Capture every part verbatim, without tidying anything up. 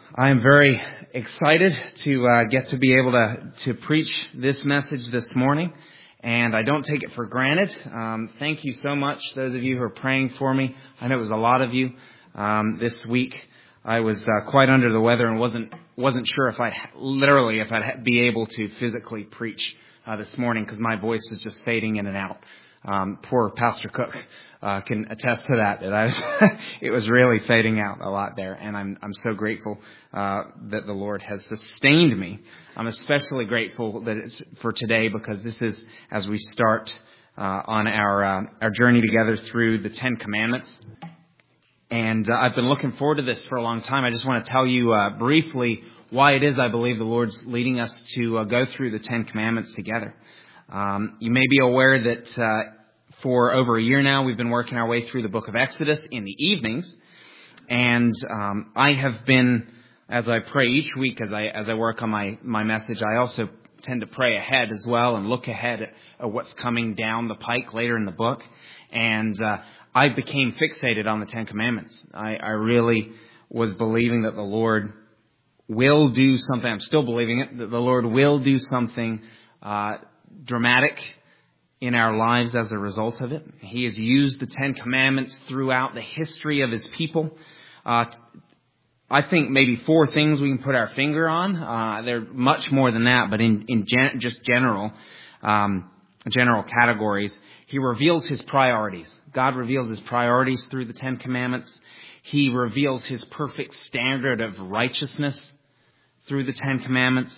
I am very excited to uh, get to be able to, to preach this message this morning, and I don't take it for granted. Um, thank you so much, those of you who are praying for me. I know it was a lot of you. Um, this week I was uh, quite under the weather and wasn't wasn't sure if I'd literally if I'd be able to physically preach uh, this morning because my voice was just fading in and out. Um, poor Pastor Cook uh, can attest to that. That I was it was really fading out a lot there, and I'm I'm so grateful uh, that the Lord has sustained me. I'm especially grateful that it's for today because this is as we start uh, on our uh, our journey together through the Ten Commandments, and uh, I've been looking forward to this for a long time. I just want to tell you uh, briefly why it is I believe the Lord's leading us to uh, go through the Ten Commandments together. Um, you may be aware that uh, for over a year now we've been working our way through the book of Exodus in the evenings, and um, I have been, as I pray each week, as I as I work on my my message, I also tend to pray ahead as well and look ahead at, at what's coming down the pike later in the book. And uh, I became fixated on the Ten Commandments. I, I really was believing that the Lord will do something. I'm still believing it, that the Lord will do something uh dramatic in our lives as a result of it. He has used the Ten Commandments throughout the history of His people. Uh, I think maybe four things we can put our finger on. Uh, they're much more than that, but in, in gen- just general, um, general categories, He reveals His priorities. God reveals His priorities through the Ten Commandments. He reveals His perfect standard of righteousness through the Ten Commandments.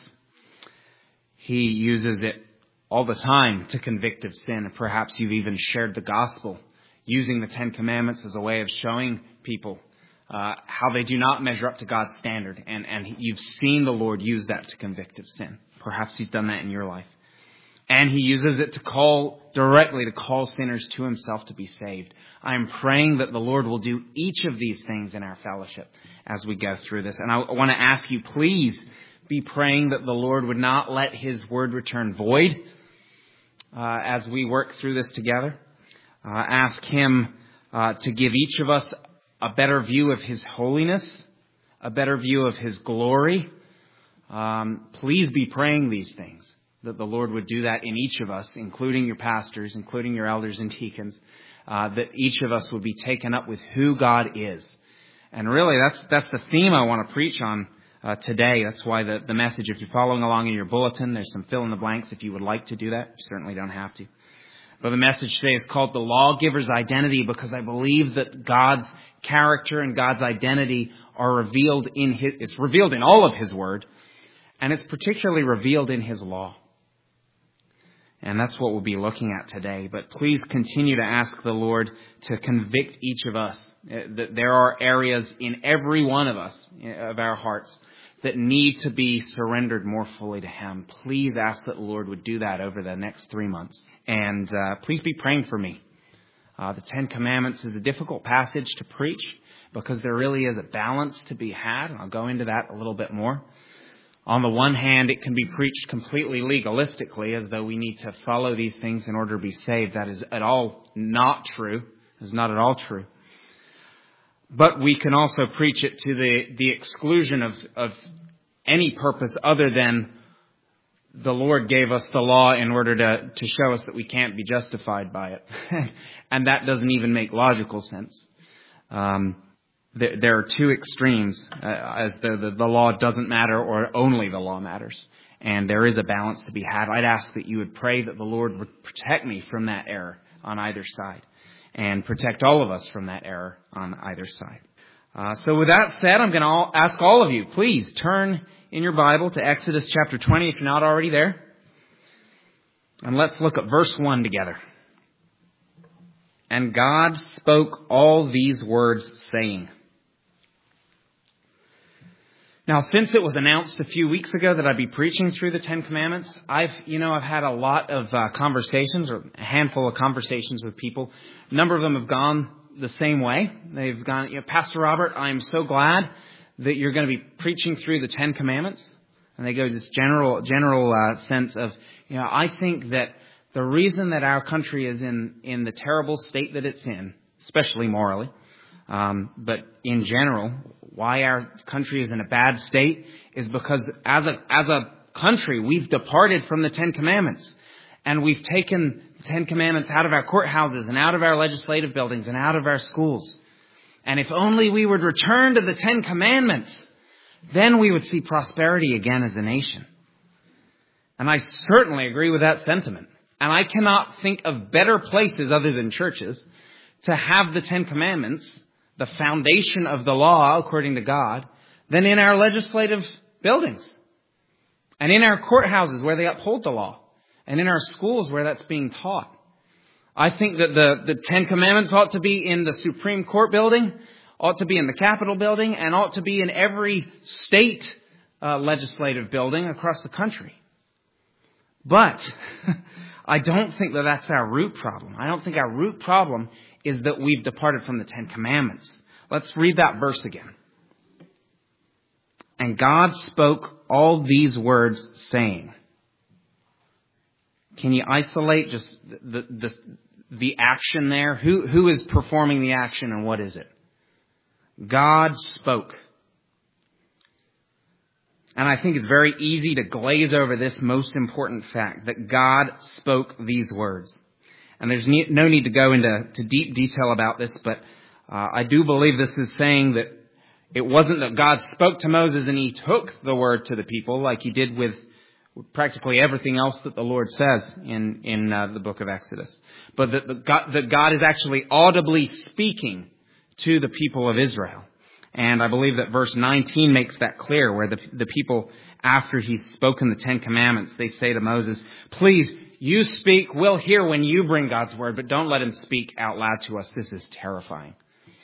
He uses it all the time to convict of sin. Perhaps you've even shared the gospel using the Ten Commandments as a way of showing people uh, how they do not measure up to God's standard. And, and you've seen the Lord use that to convict of sin. Perhaps He's done that in your life. And He uses it to call directly to call sinners to Himself to be saved. I'm praying that the Lord will do each of these things in our fellowship as we go through this. And I want to ask you, please be praying that the Lord would not let His word return void. Uh, as we work through this together, uh, ask Him uh, to give each of us a better view of His holiness, a better view of His glory. Um, please be praying these things, that the Lord would do that in each of us, including your pastors, including your elders and deacons, uh, that each of us would be taken up with who God is. And really, that's that's the theme I want to preach on Uh, today. That's why the, the message, if you're following along in your bulletin, there's some fill in the blanks if you would like to do that. You certainly don't have to. But the message today is called The Lawgiver's Identity, because I believe that God's character and God's identity are revealed in His, it's revealed in all of His Word, and it's particularly revealed in His law. And that's what we'll be looking at today. But please continue to ask the Lord to convict each of us. That there are areas in every one of us, of our hearts, that need to be surrendered more fully to Him. Please ask that the Lord would do that over the next three months. And uh, please be praying for me. Uh, the Ten Commandments is a difficult passage to preach because there really is a balance to be had. And I'll go into that a little bit more. On the one hand, it can be preached completely legalistically, as though we need to follow these things in order to be saved. That is at all not true. It is not at all true. But we can also preach it to the, the exclusion of, of any purpose other than the Lord gave us the law in order to, to show us that we can't be justified by it. And that doesn't even make logical sense. Um, there, there are two extremes, uh, as though the, the law doesn't matter or only the law matters. And there is a balance to be had. I'd ask that you would pray that the Lord would protect me from that error on either side, and protect all of us from that error on either side. Uh, so with that said, I'm going to ask all of you, please turn in your Bible to Exodus chapter twenty if you're not already there. And let's look at verse one together. And God spoke all these words, saying. Now, since it was announced a few weeks ago that I'd be preaching through the Ten Commandments, I've, you know, I've had a lot of uh, conversations, or a handful of conversations with people. A number of them have gone the same way. They've gone, you know, Pastor Robert, I'm so glad that you're going to be preaching through the Ten Commandments. And they go this general, general uh, sense of, you know, I think that the reason that our country is in, in the terrible state that it's in, especially morally, Um, but in general, why our country is in a bad state is because as a, as a country, we've departed from the Ten Commandments. And we've taken the Ten Commandments out of our courthouses and out of our legislative buildings and out of our schools. And if only we would return to the Ten Commandments, then we would see prosperity again as a nation. And I certainly agree with that sentiment. And I cannot think of better places other than churches to have the Ten Commandments, the foundation of the law according to God, than in our legislative buildings and in our courthouses where they uphold the law and in our schools where that's being taught. I think that the, the Ten Commandments ought to be in the Supreme Court building, ought to be in the Capitol building, and ought to be in every state uh, legislative building across the country. But I don't think that that's our root problem. I don't think our root problem is that we've departed from the Ten Commandments. Let's read that verse again. And God spoke all these words, saying. Can you isolate just the the, the action there? Who, who is performing the action and what is it? God spoke. And I think it's very easy to glaze over this most important fact, that God spoke these words. And there's no need to go into to deep detail about this, but uh, I do believe this is saying that it wasn't that God spoke to Moses and he took the word to the people like he did with practically everything else that the Lord says in, in uh, the book of Exodus. But that, the God, that God is actually audibly speaking to the people of Israel. And I believe that verse nineteen makes that clear, where the, the people, after he's spoken the Ten Commandments, they say to Moses, please, you speak, we'll hear when you bring God's word, but don't let him speak out loud to us. This is terrifying.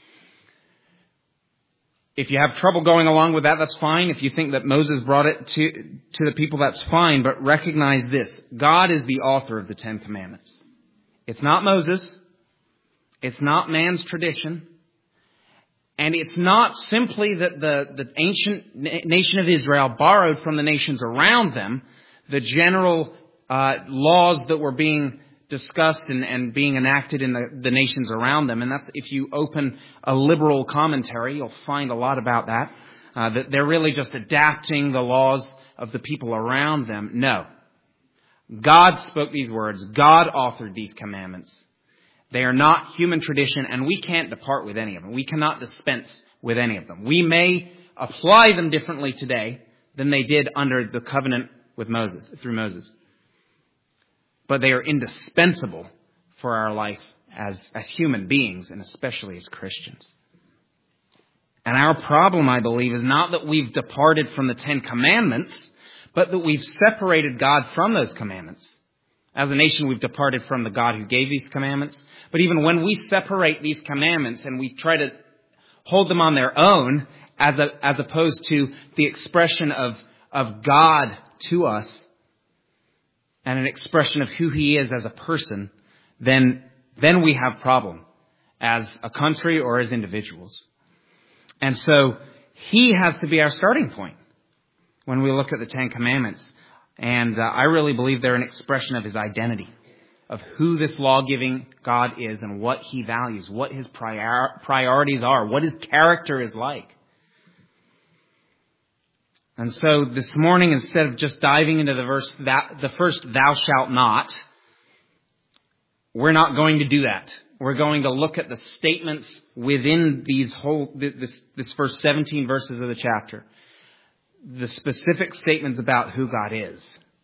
If you have trouble going along with that, that's fine. If you think that Moses brought it to, to the people, that's fine. But recognize this. God is the author of the Ten Commandments. It's not Moses. It's not man's tradition. And it's not simply that the, the ancient nation of Israel borrowed from the nations around them the general uh, laws that were being discussed and, and being enacted in the, the nations around them. And that's, if you open a liberal commentary, you'll find a lot about that. Uh, that they're really just adapting the laws of the people around them. No. God spoke these words. God authored these commandments. They are not human tradition, and we can't depart with any of them. We cannot dispense with any of them. We may apply them differently today than they did under the covenant with Moses, through Moses. But they are indispensable for our life as, as human beings, and especially as Christians. And our problem, I believe, is not that we've departed from the Ten Commandments, but that we've separated God from those commandments. As a nation, we've departed from the God who gave these commandments. But even when we separate these commandments and we try to hold them on their own, as a, as opposed to the expression of, of God to us, and an expression of who he is as a person, then, then we have problem as a country or as individuals. And so he has to be our starting point when we look at the Ten Commandments. And uh, I really believe they're an expression of his identity, of who this law-giving God is and what he values, what his prior- priorities are, what his character is like. And so this morning, instead of just diving into the verse, that, the first thou shalt not, we're not going to do that. We're going to look at the statements within these whole, this, this first seventeen verses of the chapter. The specific statements about who God is.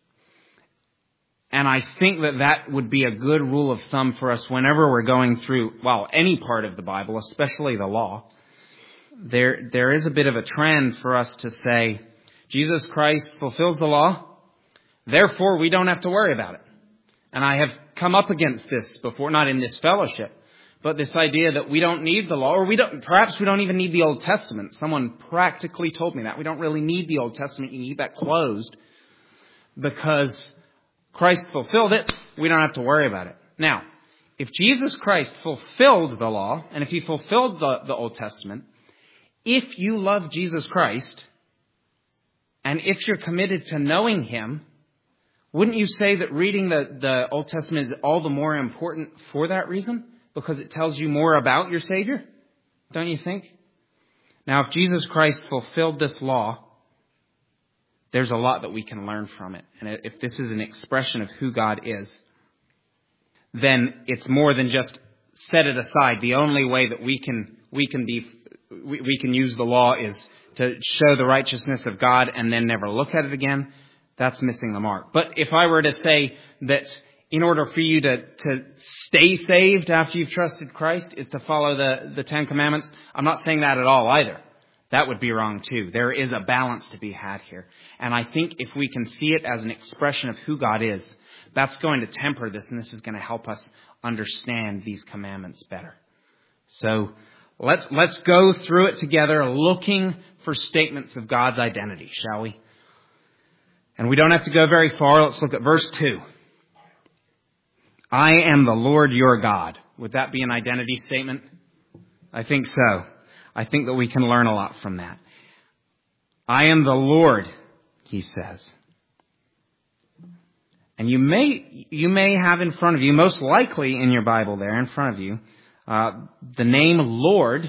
And I think that that would be a good rule of thumb for us whenever we're going through, well, any part of the Bible, especially the law. There, there is a bit of a trend for us to say, Jesus Christ fulfills the law, therefore we don't have to worry about it. And I have come up against this before, not in this fellowship, but this idea that we don't need the law, or we don't, perhaps we don't even need the Old Testament. Someone practically told me that. We don't really need the Old Testament. You keep that closed because Christ fulfilled it. We don't have to worry about it. Now, if Jesus Christ fulfilled the law, and if he fulfilled the, the Old Testament, if you love Jesus Christ, and if you're committed to knowing him, wouldn't you say that reading the, the Old Testament is all the more important for that reason? Because it tells you more about your Savior? don't you think? Now, if Jesus Christ fulfilled this law, there's a lot that we can learn from it. And if this is an expression of who God is, then it's more than just set it aside. The only way that we can we can be we, we can use the law is to show the righteousness of God and then never look at it again. That's missing the mark. But if I were to say that in order for you to, to stay saved after you've trusted Christ is to follow the, the Ten Commandments, I'm not saying that at all either. That would be wrong too. There is a balance to be had here. And I think if we can see it as an expression of who God is, that's going to temper this, and this is going to help us understand these commandments better. So let's let's go through it together, looking for statements of God's identity, shall we? And we don't have to go very far. Let's look at verse two. I am the Lord your God. Would that be an identity statement? I think so. I think that we can learn a lot from that. I am the Lord, he says. And you may you may have in front of you, most likely in your Bible there in front of you, uh, the name Lord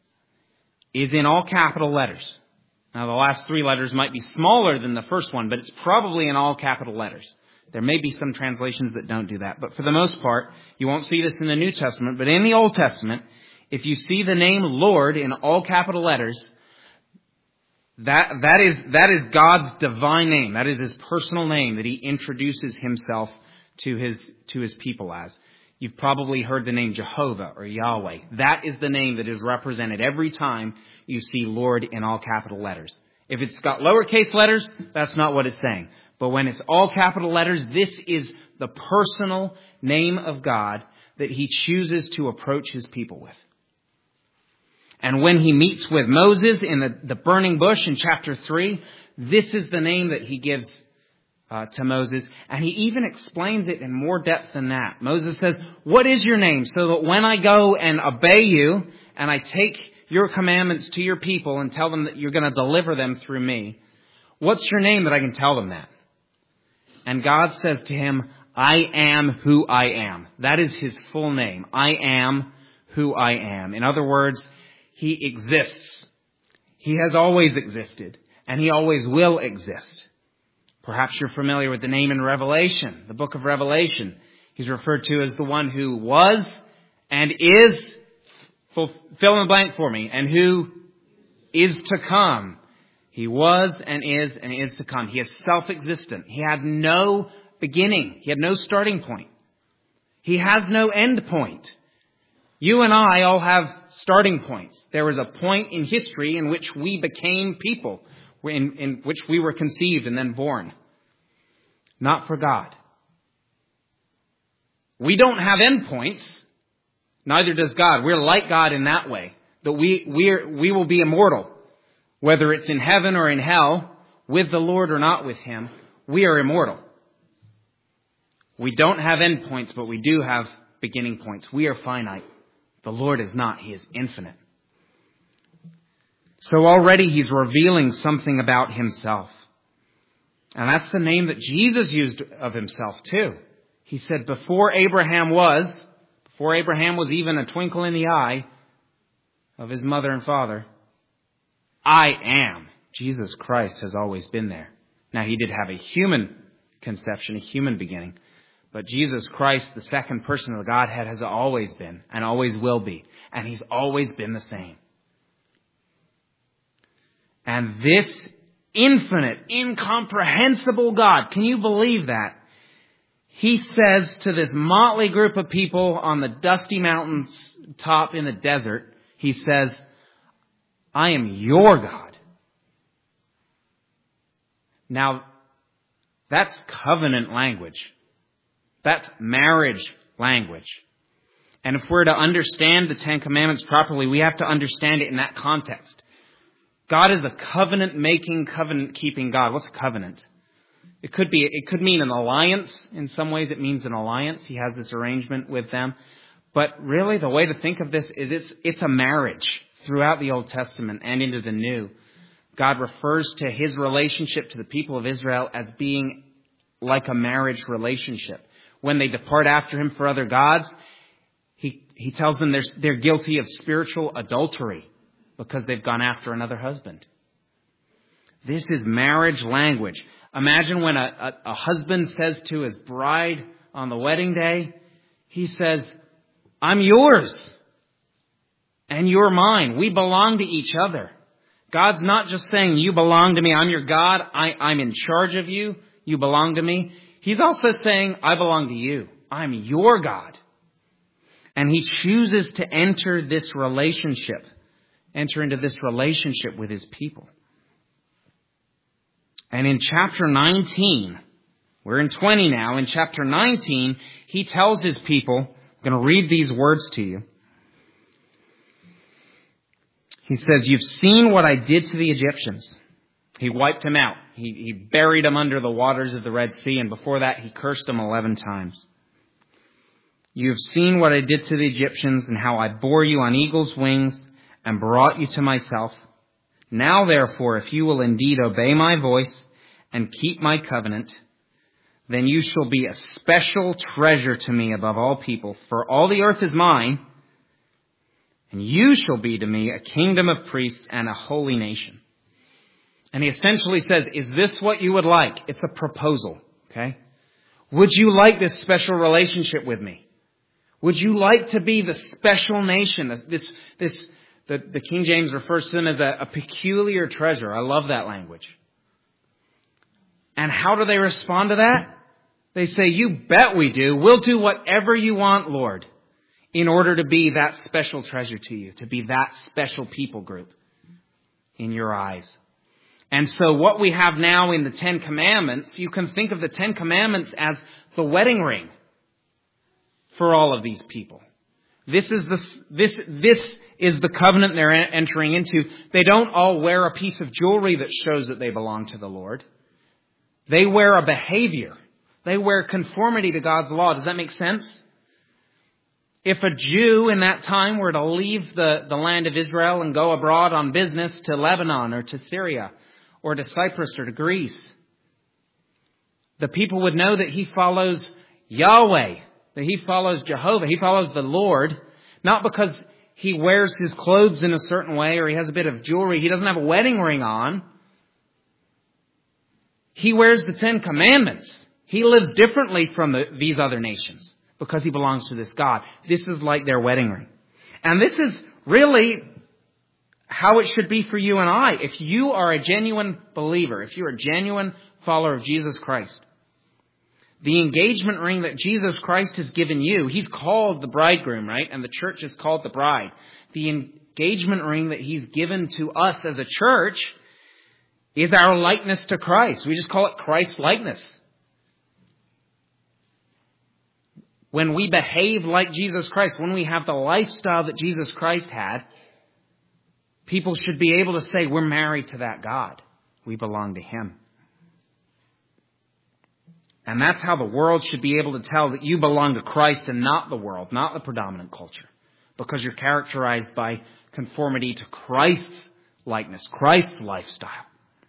is in all capital letters. Now, the last three letters might be smaller than the first one, but it's probably in all capital letters. There may be some translations that don't do that. But for the most part, you won't see this in the New Testament. But in the Old Testament, if you see the name Lord in all capital letters, that, that is, that is God's divine name. That is his personal name that he introduces himself to his, to his people as. You've probably heard the name Jehovah or Yahweh. That is the name that is represented every time you see Lord in all capital letters. If it's got lowercase letters, that's not what it's saying. But when it's all capital letters, this is the personal name of God that he chooses to approach his people with. And when he meets with Moses in the, the burning bush in chapter three, this is the name that he gives uh, to Moses. And he even explains it in more depth than that. Moses says, what is your name? So that when I go and obey you and I take your commandments to your people and tell them that you're going to deliver them through me, what's your name that I can tell them that? And God says to him, I am who I am. That is his full name. I am who I am. In other words, he exists. He has always existed, and he always will exist. Perhaps you're familiar with the name in Revelation, the book of Revelation. He's referred to as the one who was and is, fill in the blank for me, and who is to come. He was and is and is to come. He is self-existent. He had no beginning. He had no starting point. He has no end point. You and I all have starting points. There was a point in history in which we became people, in, in which we were conceived and then born. Not for God. We don't have end points. Neither does God. We're like God in that way. That we, we're, we will be immortal. Whether it's in heaven or in hell, with the Lord or not with him, we are immortal. We don't have end points, but we do have beginning points. We are finite. The Lord is not. He is infinite. So already he's revealing something about himself. And that's the name that Jesus used of himself too. He said, before Abraham was, before Abraham was even a twinkle in the eye of his mother and father, I am. Jesus Christ has always been there. Now, he did have a human conception, a human beginning. But Jesus Christ, the second person of the Godhead, has always been and always will be. And he's always been the same. And this infinite, incomprehensible God, can you believe that? He says to this motley group of people on the dusty mountains top in the desert, he says, I am your God. Now, that's covenant language. That's marriage language. And if we're to understand the Ten Commandments properly, we have to understand it in that context. God is a covenant-making, covenant-keeping God. What's a covenant? It could be, it could mean an alliance. In some ways, it means an alliance. He has this arrangement with them. But really, the way to think of this is it's, it's a marriage. Throughout the Old Testament and into the New, God refers to his relationship to the people of Israel as being like a marriage relationship. When they depart after him for other gods, he, he tells them they're, they're guilty of spiritual adultery because they've gone after another husband. This is marriage language. Imagine when a, a, a husband says to his bride on the wedding day, he says, I'm yours and you're mine. We belong to each other. God's not just saying, you belong to me. I'm your God. I, I'm in charge of you. You belong to me. He's also saying, I belong to you. I'm your God. And he chooses to enter this relationship, enter into this relationship with his people. And in chapter nineteen, we're in twenty now, in chapter nineteen, he tells his people, I'm going to read these words to you. He says, you've seen what I did to the Egyptians. He wiped them out. He, he buried them under the waters of the Red Sea. And before that, he cursed them eleven times. You have seen what I did to the Egyptians and how I bore you on eagle's wings and brought you to myself. Now, therefore, if you will indeed obey my voice and keep my covenant, then you shall be a special treasure to me above all people. For all the earth is mine, and you shall be to me a kingdom of priests and a holy nation. And he essentially says, is this what you would like? It's a proposal, okay? Would you like this special relationship with me? Would you like to be the special nation? This, this, the, the King James refers to them as a, a peculiar treasure. I love that language. And how do they respond to that? They say, you bet we do. We'll do whatever you want, Lord, in order to be that special treasure to you, to be that special people group in your eyes. And so what we have now in the Ten Commandments, you can think of the Ten Commandments as the wedding ring for all of these people. This is the, this, this is the covenant they're entering into. They don't all wear a piece of jewelry that shows that they belong to the Lord. They wear a behavior. They wear conformity to God's law. Does that make sense? If a Jew in that time were to leave the, the land of Israel and go abroad on business to Lebanon or to Syria or to Cyprus or to Greece, the people would know that he follows Yahweh, that he follows Jehovah, he follows the Lord, not because he wears his clothes in a certain way or he has a bit of jewelry. He doesn't have a wedding ring on. He wears the Ten Commandments. He lives differently from the, these other nations because he belongs to this God. This is like their wedding ring. And this is really how it should be for you and I. If you are a genuine believer, if you're a genuine follower of Jesus Christ, the engagement ring that Jesus Christ has given you, he's called the bridegroom, right? And the church is called the bride. The engagement ring that he's given to us as a church is our likeness to Christ. We just call it Christ likeness. When we behave like Jesus Christ, when we have the lifestyle that Jesus Christ had, people should be able to say, we're married to that God. We belong to him. And that's how the world should be able to tell that you belong to Christ and not the world, not the predominant culture. Because you're characterized by conformity to Christ's likeness, Christ's lifestyle.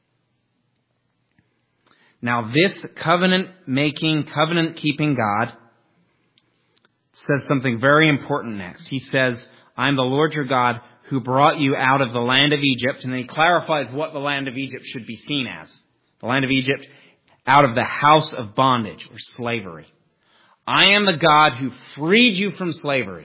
Now this covenant-making, covenant-keeping God says something very important next. He says, I'm the Lord your God who brought you out of the land of Egypt. And then he clarifies what the land of Egypt should be seen as. The land of Egypt, out of the house of bondage or slavery. I am the God who freed you from slavery.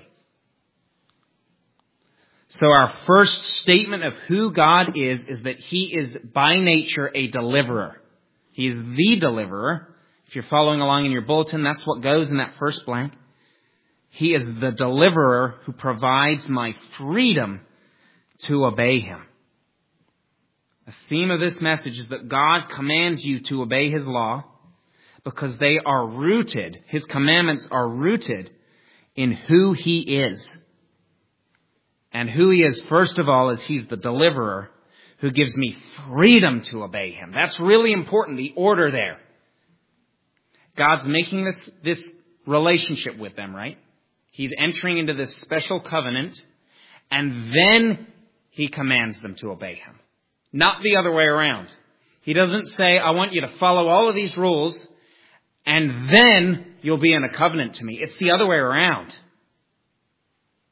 So our first statement of who God is, is that he is by nature a deliverer. He is the deliverer. If you're following along in your bulletin, that's what goes in that first blank. He is the deliverer who provides my freedom to obey him. The theme of this message is that God commands you to obey his law because they are rooted, his commandments are rooted in who he is. And who he is, first of all, is he's the deliverer who gives me freedom to obey him. That's really important, the order there. God's making this, this relationship with them, right? He's entering into this special covenant, and then he commands them to obey him. Not the other way around. He doesn't say, I want you to follow all of these rules, and then you'll be in a covenant to me. It's the other way around.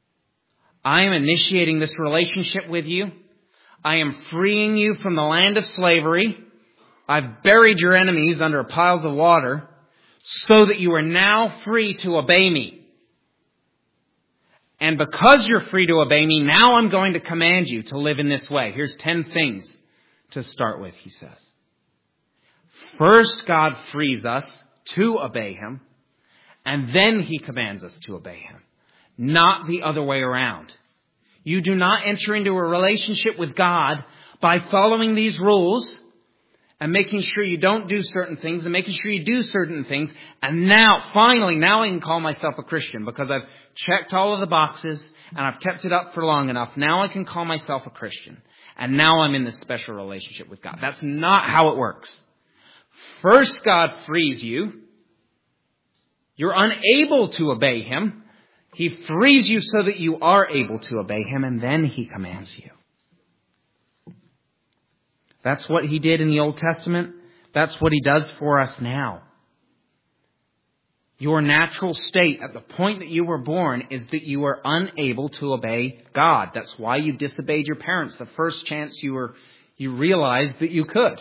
I am initiating this relationship with you. I am freeing you from the land of slavery. I've buried your enemies under piles of water so that you are now free to obey me. And because you're free to obey me, now I'm going to command you to live in this way. Here's ten things to start with, he says. First, God frees us to obey him, and then he commands us to obey him, not the other way around. You do not enter into a relationship with God by following these rules and making sure you don't do certain things and making sure you do certain things. And now, finally, now I can call myself a Christian because I've checked all of the boxes and I've kept it up for long enough. Now I can call myself a Christian. And now I'm in this special relationship with God. That's not how it works. First, God frees you. You're unable to obey him. He frees you so that you are able to obey him, and then he commands you. That's what he did in the Old Testament. That's what he does for us now. Your natural state at the point that you were born is that you were unable to obey God. That's why you disobeyed your parents the first chance you were, you realized that you could.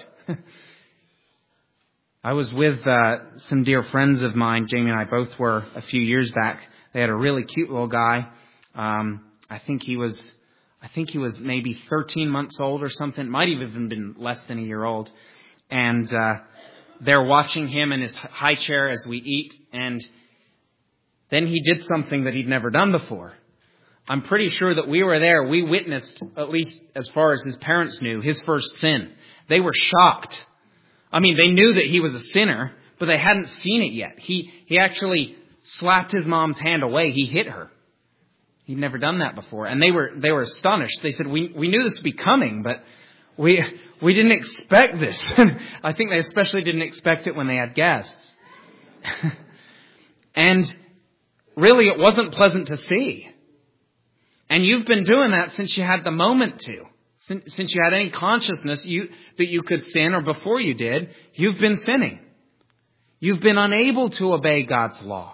I was with uh, some dear friends of mine. Jamie and I both were a few years back. They had a really cute little guy. Um, I think he was, I think he was maybe thirteen months old or something. Might have even been less than a year old. And uh, they're watching him in his high chair as we eat. And then he did something that he'd never done before. I'm pretty sure that we were there. We witnessed, at least as far as his parents knew, his first sin. They were shocked. I mean, they knew that he was a sinner, but they hadn't seen it yet. He he actually slapped his mom's hand away. He hit her. He'd never done that before. And they were they were astonished. They said, we we knew this would be coming, but we we didn't expect this. I think they especially didn't expect it when they had guests. And really, it wasn't pleasant to see. And you've been doing that since you had the moment to. Since, since you had any consciousness you, that you could sin, or before you did, you've been sinning. You've been unable to obey God's law.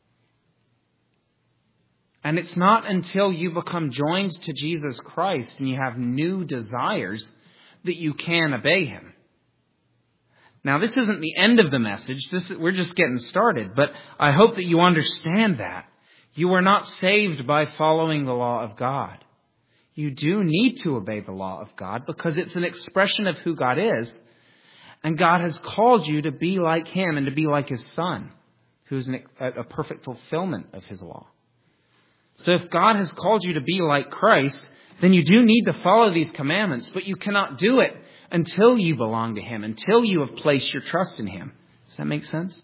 And it's not until you become joined to Jesus Christ and you have new desires that you can obey him. Now, this isn't the end of the message. This is, we're just getting started. But I hope that you understand that. You are not saved by following the law of God. You do need to obey the law of God because it's an expression of who God is. And God has called you to be like him and to be like his Son, who is an, a perfect fulfillment of his law. So if God has called you to be like Christ, then you do need to follow these commandments, but you cannot do it until you belong to him, until you have placed your trust in him. Does that make sense?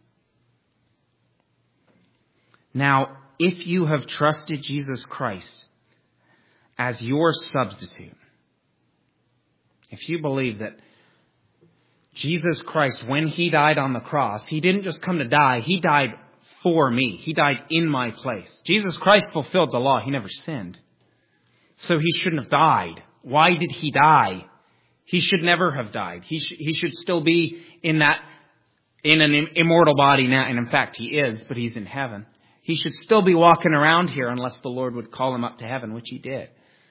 Now, if you have trusted Jesus Christ as your substitute, if you believe that Jesus Christ, when he died on the cross, he didn't just come to die, he died for me. He died in my place. Jesus Christ fulfilled the law. He never sinned. So he shouldn't have died. Why did he die? He should never have died. He, sh- he should still be in that, in an immortal body now. And in fact, he is, but he's in heaven. He should still be walking around here unless the Lord would call him up to heaven, which he did.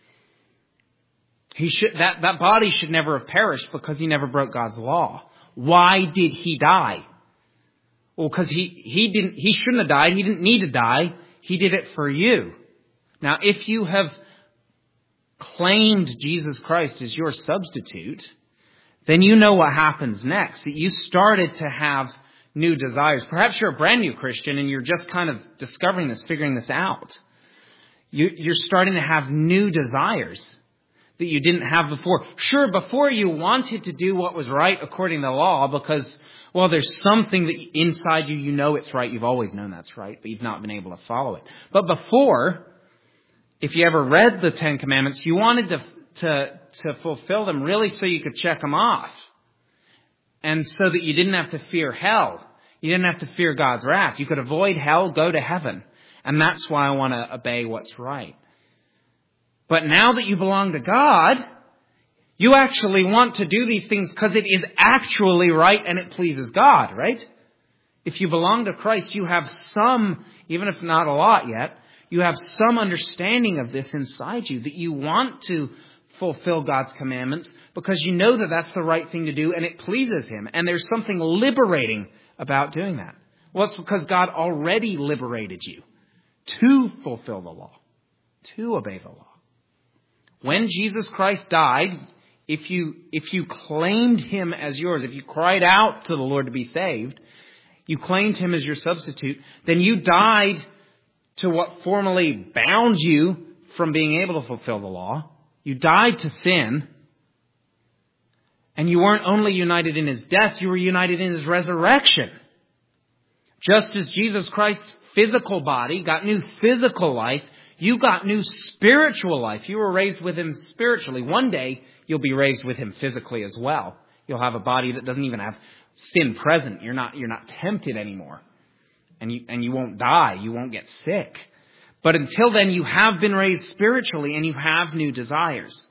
He should, that, that body should never have perished because he never broke God's law. Why did he die? Well, because he, he didn't, he shouldn't have died. He didn't need to die. He did it for you. Now, if you have claimed Jesus Christ as your substitute, then you know what happens next. That you started to have new desires. Perhaps you're a brand new Christian and you're just kind of discovering this, figuring this out. You, you're starting to have new desires that you didn't have before. Sure, before you wanted to do what was right according to the law because, well, there's something that inside you, you know it's right. You've always known that's right, but you've not been able to follow it. But before, if you ever read the Ten Commandments, you wanted to, to, to fulfill them really so you could check them off. And so that you didn't have to fear hell. You didn't have to fear God's wrath. You could avoid hell, go to heaven. And that's why I want to obey what's right. But now that you belong to God, you actually want to do these things because it is actually right and it pleases God, right? If you belong to Christ, you have some, even if not a lot yet, You have some understanding of this inside you, that you want to fulfill God's commandments because you know that that's the right thing to do and it pleases Him. And there's something liberating about doing that. Well, it's because God already liberated you to fulfill the law, to obey the law. When Jesus Christ died, if you, if you claimed Him as yours, if you cried out to the Lord to be saved, you claimed Him as your substitute, then you died to what formerly bound you from being able to fulfill the law. You died to sin. And you weren't only united in His death, you were united in His resurrection. Just as Jesus Christ's physical body got new physical life, you got new spiritual life. You were raised with Him spiritually. One day, you'll be raised with Him physically as well. You'll have a body that doesn't even have sin present. You're not, you're not tempted anymore. And you, and you won't die. You won't get sick. But until then, you have been raised spiritually and you have new desires.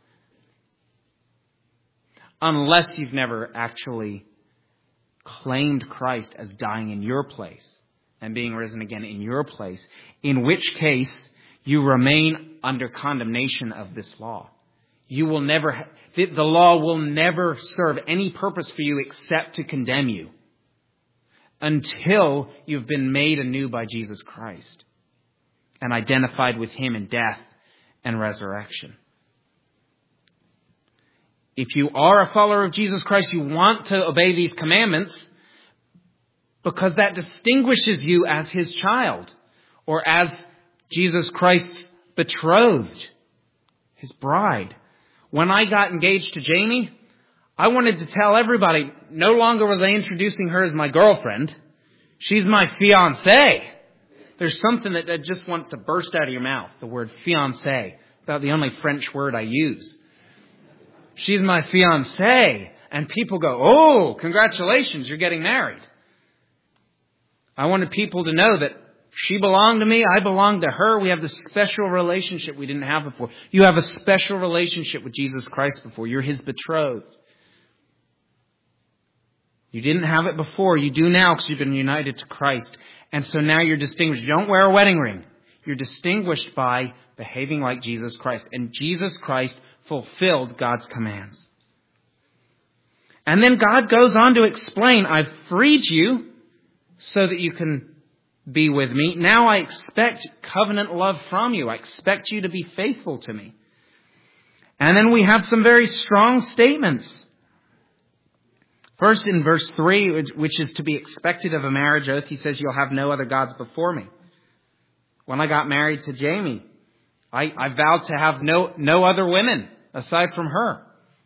Unless you've never actually claimed Christ as dying in your place and being risen again in your place, in which case you remain under condemnation of this law. You will never, the law will never serve any purpose for you except to condemn you until you've been made anew by Jesus Christ and identified with Him in death and resurrection. If you are a follower of Jesus Christ, you want to obey these commandments because that distinguishes you as His child or as Jesus Christ's betrothed, His bride. When I got engaged to Jamie, I wanted to tell everybody, no longer was I introducing her as my girlfriend. She's my fiancée. There's something that, that just wants to burst out of your mouth, the word fiancé, about the only French word I use. She's my fiancée. And people go, oh, congratulations, you're getting married. I wanted people to know that she belonged to me, I belonged to her. We have this special relationship we didn't have before. You have a special relationship with Jesus Christ before. You're His betrothed. You didn't have it before. You do now because you've been united to Christ. And so now you're distinguished. You don't wear a wedding ring. You're distinguished by behaving like Jesus Christ. And Jesus Christ fulfilled God's commands. And then God goes on to explain, I've freed you so that you can be with me. Now I expect covenant love from you. I expect you to be faithful to me. And then we have some very strong statements. First, in verse three, which is to be expected of a marriage oath, he says, you'll have no other gods before me. When I got married to Jamie, I, I vowed to have no, no other women aside from her.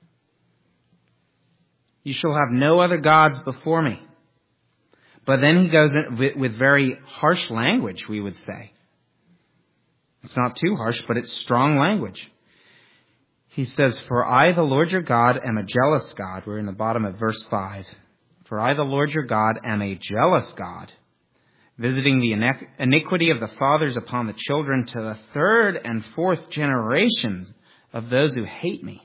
You shall have no other gods before me. But then he goes in with, with very harsh language, we would say. It's not too harsh, but it's strong language. He says, for I, the Lord your God, am a jealous God. We're in the bottom of verse five. For I, the Lord your God, am a jealous God, visiting the iniquity of the fathers upon the children to the third and fourth generations of those who hate me.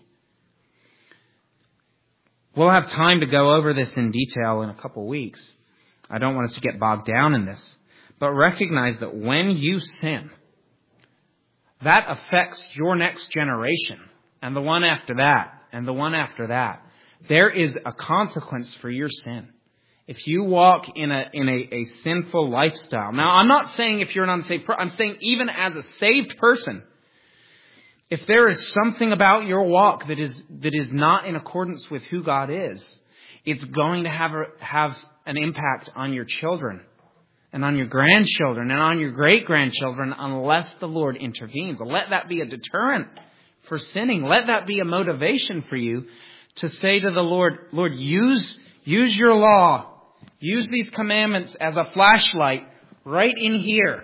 We'll have time to go over this in detail in a couple weeks. I don't want us to get bogged down in this. But recognize that when you sin, that affects your next generation and the one after that and the one after that. There is a consequence for your sin. If you walk in a in a, a sinful lifestyle. Now, I'm not saying if you're an unsaved person. I'm saying even as a saved person, if there is something about your walk that is that is not in accordance with who God is, it's going to have a, have an impact on your children and on your grandchildren and on your great-grandchildren unless the Lord intervenes. Let that be a deterrent for sinning. Let that be a motivation for you to say to the Lord, Lord, use, use your law. Use these commandments as a flashlight right in here.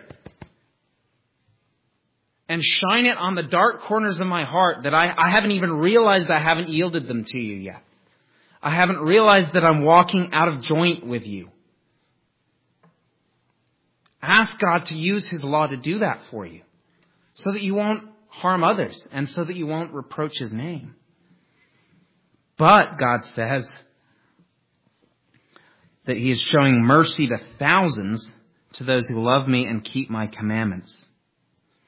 And shine it on the dark corners of my heart that I, I haven't even realized I haven't yielded them to you yet. I haven't realized that I'm walking out of joint with you. Ask God to use His law to do that for you so that you won't harm others and so that you won't reproach His name. But God says that He is showing mercy to thousands to those who love me and keep my commandments.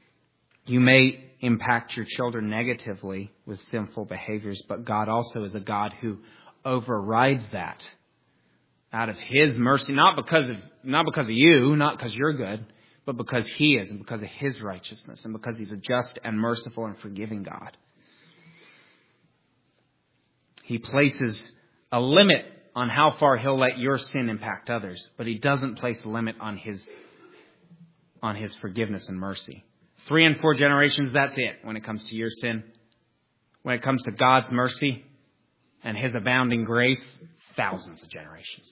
You may impact your children negatively with sinful behaviors, but God also is a God who overrides that out of His mercy, not because of not because of you, not because you're good, but because He is, and because of His righteousness, and because He's a just and merciful and forgiving God. He places a limit on how far He'll let your sin impact others, but He doesn't place a limit on His on His forgiveness and mercy. Three and four generations, that's it when it comes to your sin. When it comes to God's mercy and His abounding grace, thousands of generations.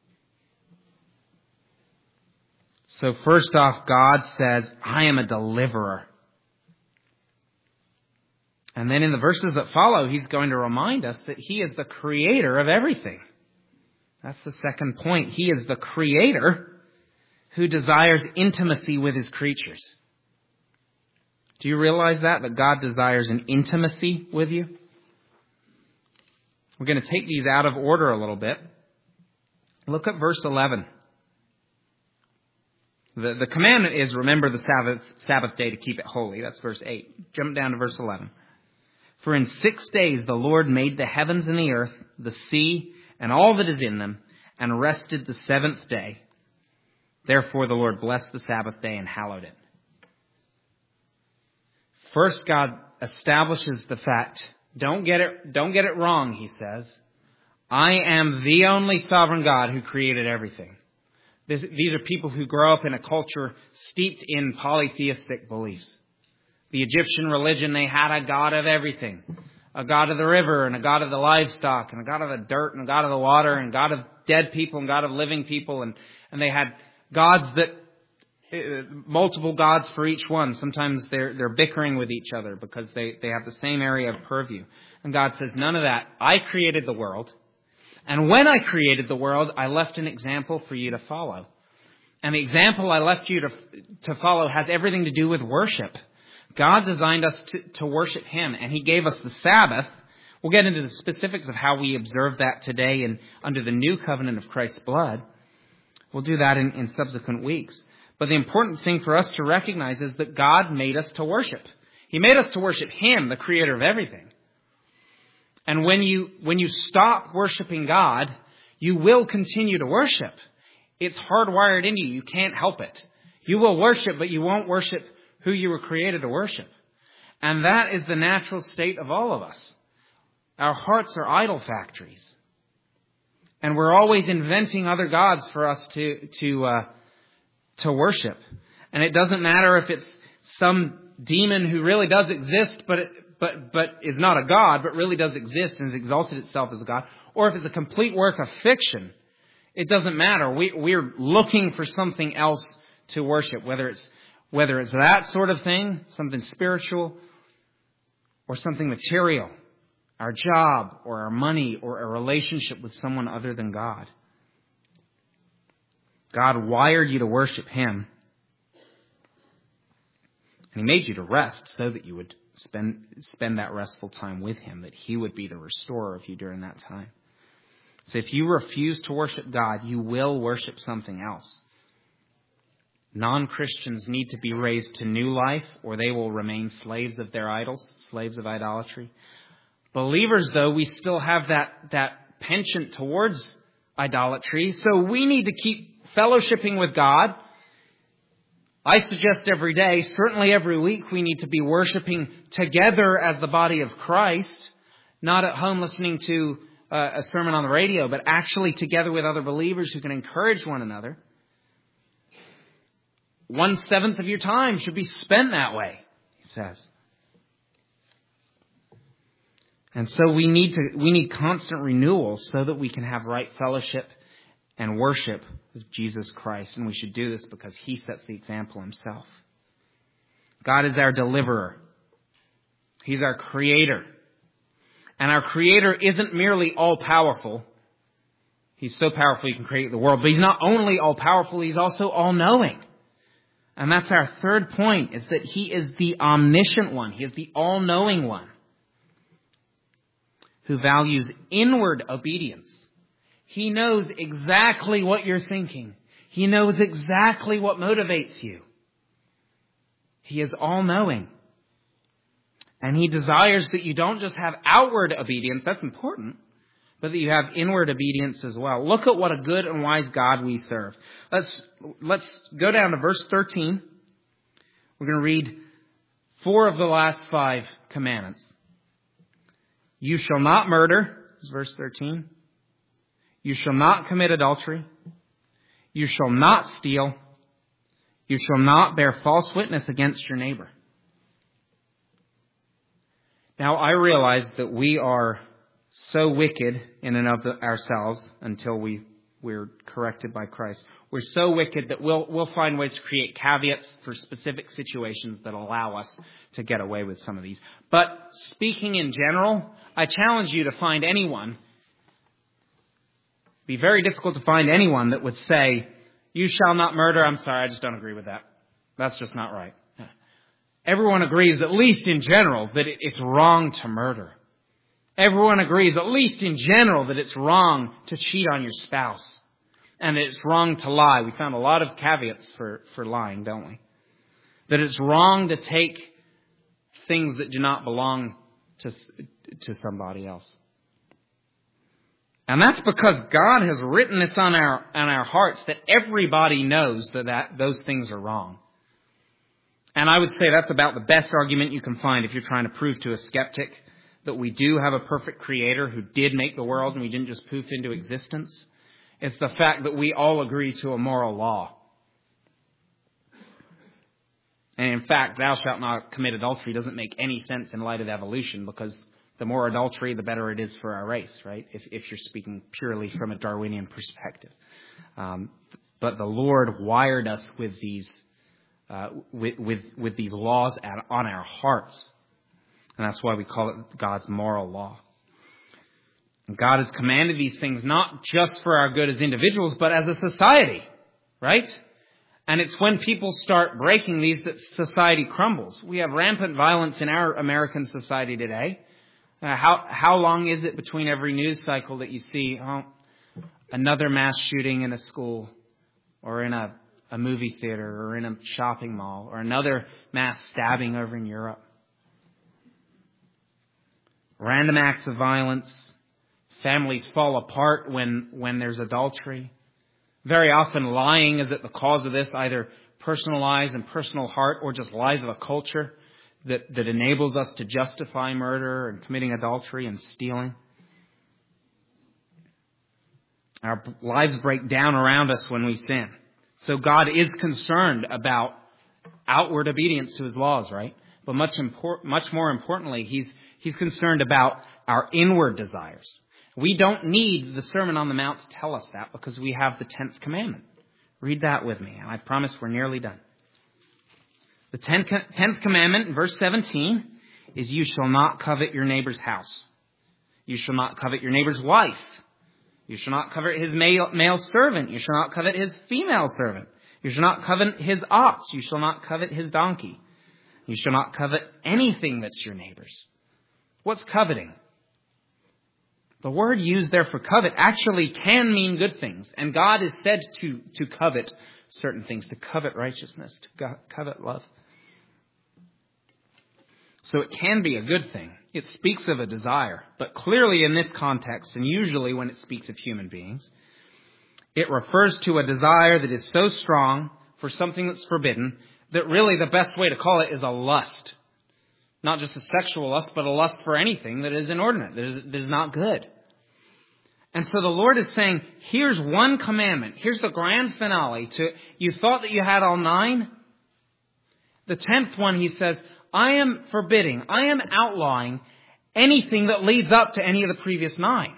So first off, God says, I am a deliverer. And then in the verses that follow, He's going to remind us that He is the creator of everything. That's the second point. He is the creator who desires intimacy with His creatures. Do you realize that? That God desires an intimacy with you? We're going to take these out of order a little bit. Look at verse eleven. The, the commandment is remember the Sabbath, Sabbath day to keep it holy. That's verse eight. Jump down to verse eleven. For in six days the Lord made the heavens and the earth, the sea, and all that is in them, and rested the seventh day. Therefore the Lord blessed the Sabbath day and hallowed it. First, God establishes the fact, don't get it, don't get it wrong, He says. I am the only sovereign God who created everything. This, these are people who grow up in a culture steeped in polytheistic beliefs. The Egyptian religion, they had a God of everything. A God of the river, and a God of the livestock, and a God of the dirt, and a God of the water, and a God of dead people, and God of living people. And, and they had gods that, uh, multiple gods for each one. Sometimes they're, they're bickering with each other because they, they have the same area of purview. And God says, none of that. I created the world. And when I created the world, I left an example for you to follow. And the example I left you to, to follow has everything to do with worship. God designed us to, to worship Him, and He gave us the Sabbath. We'll get into the specifics of how we observe that today and under the new covenant of Christ's blood. We'll do that in, in subsequent weeks. But the important thing for us to recognize is that God made us to worship. He made us to worship Him, the creator of everything. And when you, when you stop worshiping God, you will continue to worship. It's hardwired into you. You can't help it. You will worship, but you won't worship who you were created to worship. And that is the natural state of all of us. Our hearts are idol factories. And we're always inventing other gods for us to, to, uh, to worship. And it doesn't matter if it's some demon who really does exist, but it, but but is not a god, but really does exist and has exalted itself as a god, or if it's a complete work of fiction. It doesn't matter. We we're looking for something else to worship, whether it's whether it's that sort of thing, something spiritual, or something material, our job, or our money, or a relationship with someone other than God. God wired you to worship Him. And He made you to rest so that you would spend spend that restful time with Him, that He would be the restorer of you during that time. So if you refuse to worship God, you will worship something else. Non-Christians need to be raised to new life, or they will remain slaves of their idols, slaves of idolatry. Believers, though, we still have that, that penchant towards idolatry, so we need to keep fellowshipping with God. I suggest every day, certainly every week, we need to be worshiping together as the body of Christ, not at home listening to uh, a sermon on the radio, but actually together with other believers who can encourage one another. One seventh of your time should be spent that way, he says. And so we need to we need constant renewal so that we can have right fellowship and worship with Jesus Christ. And we should do this because He sets the example Himself. God is our deliverer. He's our creator. And our creator isn't merely all-powerful. He's so powerful He can create the world. But He's not only all-powerful, He's also all-knowing. And that's our third point, is that He is the omniscient one. He is the all-knowing one who values inward obedience. He knows exactly what you're thinking. He knows exactly what motivates you. He is all-knowing. And he desires that you don't just have outward obedience, that's important, but that you have inward obedience as well. Look at what a good and wise God we serve. Let's, let's go down to verse thirteen. We're going to read four of the last five commandments. You shall not murder, is verse thirteen. You shall not commit adultery. You shall not steal. You shall not bear false witness against your neighbor. Now, I realize that we are so wicked in and of ourselves until we, we're corrected by Christ. We're so wicked that we'll, we'll find ways to create caveats for specific situations that allow us to get away with some of these. But speaking in general, I challenge you to find anyone. It'd be very difficult to find anyone that would say, you shall not murder. I'm sorry, I just don't agree with that. That's just not right. Everyone agrees, at least in general, that it's wrong to murder. Everyone agrees, at least in general, that it's wrong to cheat on your spouse. And that it's wrong to lie. We found a lot of caveats for, for lying, don't we? That it's wrong to take things that do not belong to, to somebody else. And that's because God has written this on our, on our hearts that everybody knows that, that those things are wrong. And I would say that's about the best argument you can find if you're trying to prove to a skeptic that we do have a perfect creator who did make the world and we didn't just poof into existence. It's the fact that we all agree to a moral law. And in fact, thou shalt not commit adultery doesn't make any sense in light of evolution, because the more adultery, the better it is for our race, right? If, if you're speaking purely from a Darwinian perspective. Um, but the Lord wired us with these Uh, with, with, with these laws at, on our hearts. And that's why we call it God's moral law. And God has commanded these things not just for our good as individuals, but as a society, right? And it's when people start breaking these that society crumbles. We have rampant violence in our American society today. Uh, how, how long is it between every news cycle that you see oh, another mass shooting in a school or in a a movie theater or in a shopping mall, or another mass stabbing over in Europe? Random acts of violence. Families fall apart when, when there's adultery. Very often lying is at the cause of this, either personal lies and personal heart, or just lies of a culture that, that enables us to justify murder and committing adultery and stealing. Our lives break down around us when we sin. So God is concerned about outward obedience to his laws, right? But much import, much more importantly, he's, he's concerned about our inward desires. We don't need the Sermon on the Mount to tell us that, because we have the tenth commandment. Read that with me, and I promise we're nearly done. The tenth commandment in verse seventeen is, you shall not covet your neighbor's house. You shall not covet your neighbor's wife. You shall not covet his male, male servant. You shall not covet his female servant. You shall not covet his ox. You shall not covet his donkey. You shall not covet anything that's your neighbor's. What's coveting? The word used there for covet actually can mean good things. And God is said to, to covet certain things, to covet righteousness, to covet love. So it can be a good thing. It speaks of a desire. But clearly in this context, and usually when it speaks of human beings, it refers to a desire that is so strong for something that's forbidden that really the best way to call it is a lust. Not just a sexual lust, but a lust for anything that is inordinate, that is, that is not good. And so the Lord is saying, here's one commandment. Here's the grand finale to, you thought that you had all nine? The tenth one, he says, I am forbidding, I am outlawing anything that leads up to any of the previous nine.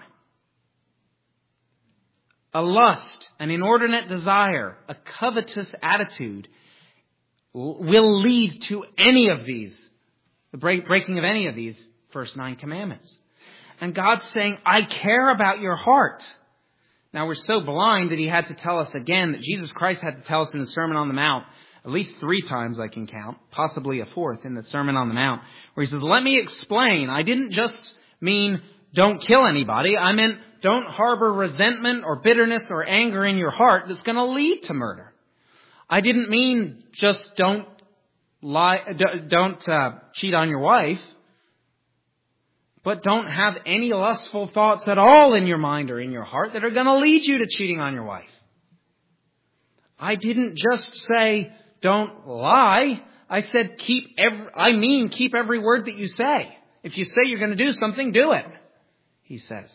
A lust, an inordinate desire, a covetous attitude will lead to any of these, the break, breaking of any of these first nine commandments. And God's saying, I care about your heart. Now we're so blind that he had to tell us again, that Jesus Christ had to tell us in the Sermon on the Mount, at least three times I can count, possibly a fourth in the Sermon on the Mount, where he says, let me explain. I didn't just mean don't kill anybody. I meant don't harbor resentment or bitterness or anger in your heart that's going to lead to murder. I didn't mean just don't lie, don't uh, cheat on your wife. But don't have any lustful thoughts at all in your mind or in your heart that are going to lead you to cheating on your wife. I didn't just say, don't lie. I said, keep every, I mean, keep every word that you say. If you say you're going to do something, do it, he says.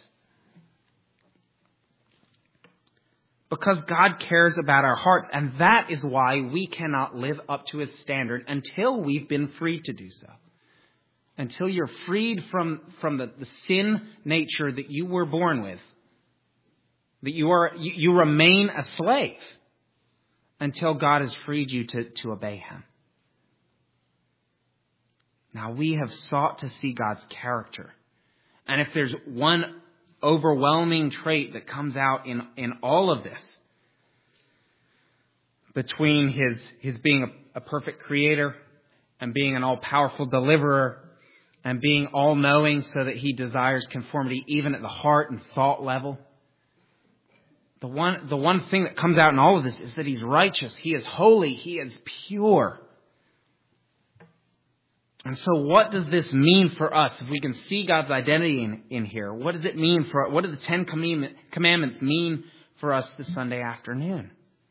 Because God cares about our hearts, and that is why we cannot live up to his standard until we've been freed to do so. Until you're freed from, from the, the sin nature that you were born with. That you are you, you remain a slave until God has freed you to, to obey him. Now we have sought to see God's character. And if there's one overwhelming trait that comes out in, in all of this, between his, his being a, a perfect creator and being an all-powerful deliverer and being all-knowing so that he desires conformity even at the heart and thought level, the one, the one thing that comes out in all of this is that he's righteous, he is holy, he is pure. And so what does this mean for us? If we can see God's identity in, in here, what does it mean for, what do the Ten Commandments mean for us this Sunday afternoon?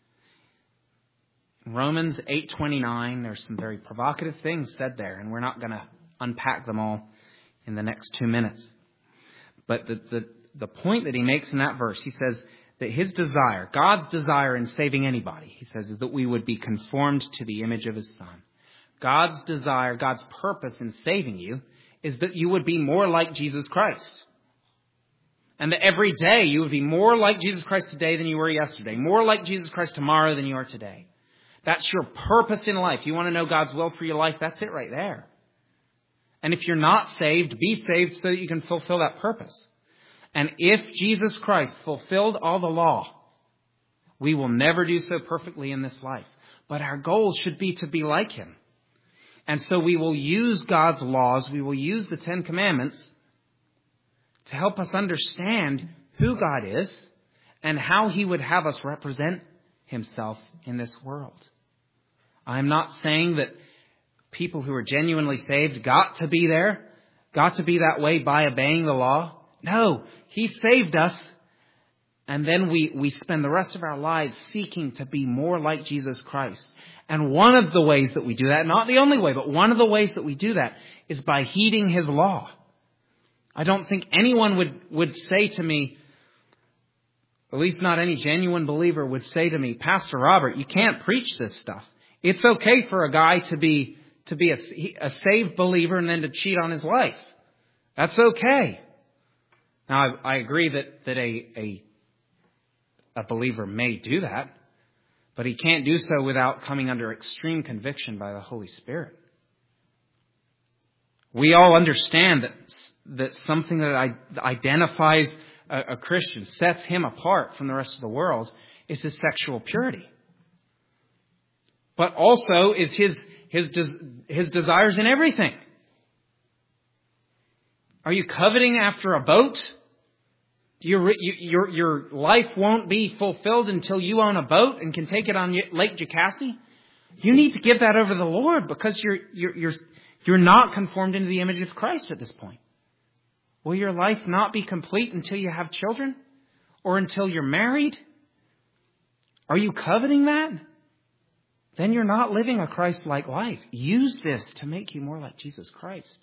In Romans eight twenty-nine, there's some very provocative things said there, and we're not going to unpack them all in the next two minutes. But the, the, the point that he makes in that verse, he says that his desire, God's desire in saving anybody, he says, is that we would be conformed to the image of his Son. God's desire, God's purpose in saving you is that you would be more like Jesus Christ. And that every day you would be more like Jesus Christ today than you were yesterday. More like Jesus Christ tomorrow than you are today. That's your purpose in life. You want to know God's will for your life? That's it right there. And if you're not saved, be saved so that you can fulfill that purpose. And if Jesus Christ fulfilled all the law, we will never do so perfectly in this life. But our goal should be to be like him. And so we will use God's laws, we will use the Ten Commandments to help us understand who God is and how he would have us represent himself in this world. I'm not saying that people who are genuinely saved got to be there, got to be that way by obeying the law. No, he saved us, and then we, we spend the rest of our lives seeking to be more like Jesus Christ. And one of the ways that we do that, not the only way, but one of the ways that we do that is by heeding his law. I don't think anyone would, would say to me, at least not any genuine believer would say to me, Pastor Robert, you can't preach this stuff. It's okay for a guy to be to be a, a saved believer and then to cheat on his wife. That's okay. Now, I, I agree that, that a, a, a believer may do that. But he can't do so without coming under extreme conviction by the Holy Spirit. We all understand that, that something that identifies a, a Christian, sets him apart from the rest of the world, is his sexual purity. But also is his, his, his desires in everything. Are you coveting after a boat? Your, your, your life won't be fulfilled until you own a boat and can take it on Lake Jacassie. You need to give that over to the Lord because you're, you're, you're, you're not conformed into the image of Christ at this point. Will your life not be complete until you have children or until you're married? Are you coveting that? Then you're not living a Christ-like life. Use this to make you more like Jesus Christ.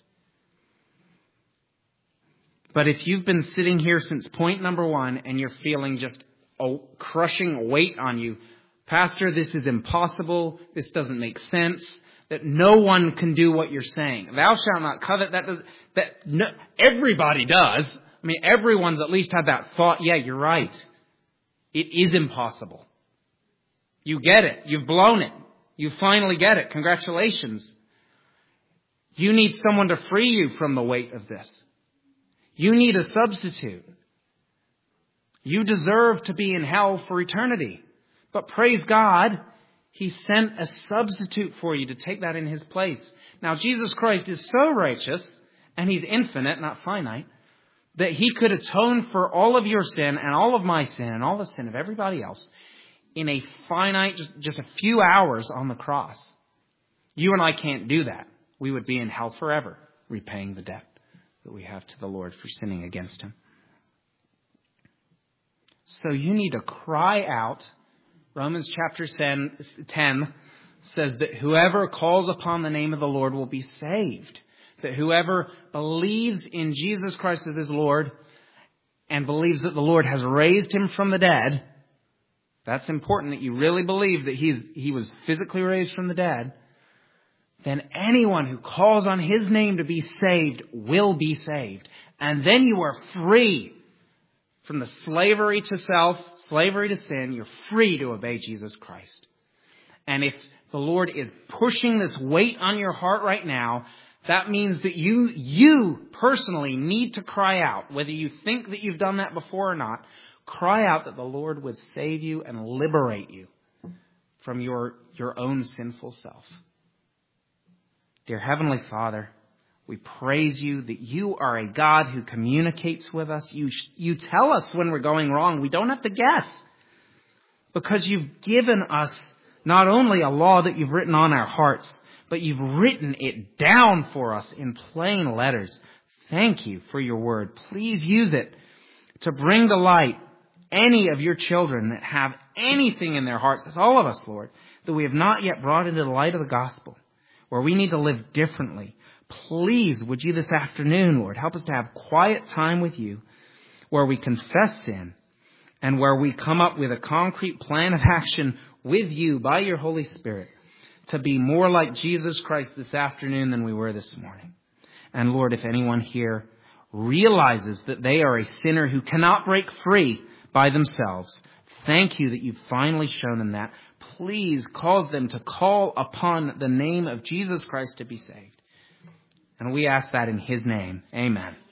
But if you've been sitting here since point number one and you're feeling just a crushing weight on you, Pastor, this is impossible, this doesn't make sense, that no one can do what you're saying. Thou shalt not covet, that does, that no, everybody does. I mean, everyone's at least had that thought, yeah, you're right. It is impossible. You get it. You've blown it. You finally get it. Congratulations. You need someone to free you from the weight of this. You need a substitute. You deserve to be in hell for eternity. But praise God, he sent a substitute for you to take that in his place. Now, Jesus Christ is so righteous, and he's infinite, not finite, that he could atone for all of your sin and all of my sin and all the sin of everybody else in a finite, just, just a few hours on the cross. You and I can't do that. We would be in hell forever, repaying the debt that we have to the Lord for sinning against him. So you need to cry out. Romans chapter ten says that whoever calls upon the name of the Lord will be saved. That whoever believes in Jesus Christ as his Lord and believes that the Lord has raised him from the dead, that's important, that you really believe that he, he was physically raised from the dead, then anyone who calls on his name to be saved will be saved. And then you are free from the slavery to self, slavery to sin. You're free to obey Jesus Christ. And if the Lord is pushing this weight on your heart right now, that means that you, you personally need to cry out, whether you think that you've done that before or not. Cry out that the Lord would save you and liberate you from your, your own sinful self. Dear Heavenly Father, we praise you that you are a God who communicates with us. You, you tell us when we're going wrong. We don't have to guess, because you've given us not only a law that you've written on our hearts, but you've written it down for us in plain letters. Thank you for your word. Please use it to bring to light any of your children that have anything in their hearts. That's all of us, Lord, that we have not yet brought into the light of the gospel, where we need to live differently. Please, would you this afternoon, Lord, help us to have quiet time with you, where we confess sin and where we come up with a concrete plan of action with you by your Holy Spirit to be more like Jesus Christ this afternoon than we were this morning. And Lord, if anyone here realizes that they are a sinner who cannot break free by themselves, thank you that you've finally shown them that. Please cause them to call upon the name of Jesus Christ to be saved. And we ask that in his name. Amen.